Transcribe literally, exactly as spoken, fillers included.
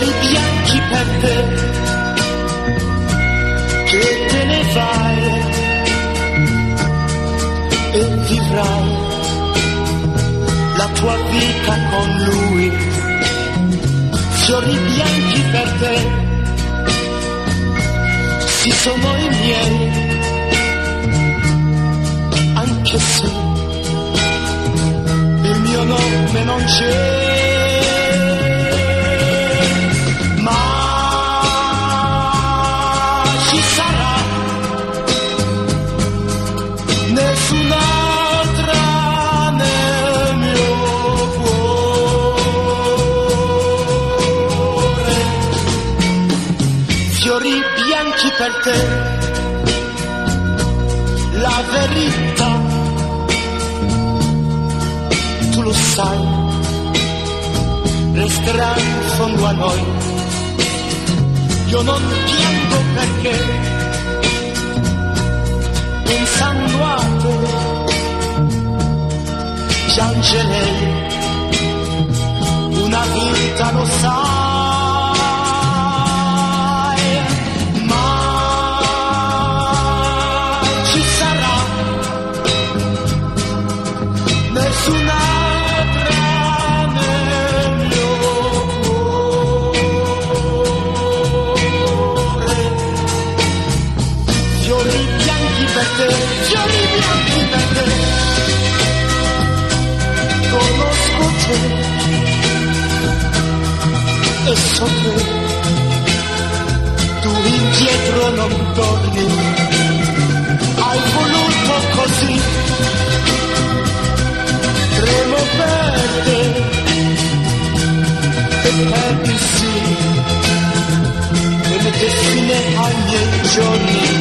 fiori bianchi per te, che te ne vai e vivrai la tua vita con lui. Fiori bianchi per te, sì sono i miei, anche se il mio nome non c'è. Nessun'altra nel mio cuore, fiori bianchi per te, la verità, tu lo sai, resterà in fondo a noi. Io non piango perché pensando a te piange lei, una vita lo sai, ma ci sarà nessun'altra nel mio cuore. Fiori bianchi per te, fiori bianchi per te, conosco te e so che tu indietro non torni, hai voluto così, tremo per te e perdi sì, e le destine ai miei giorni.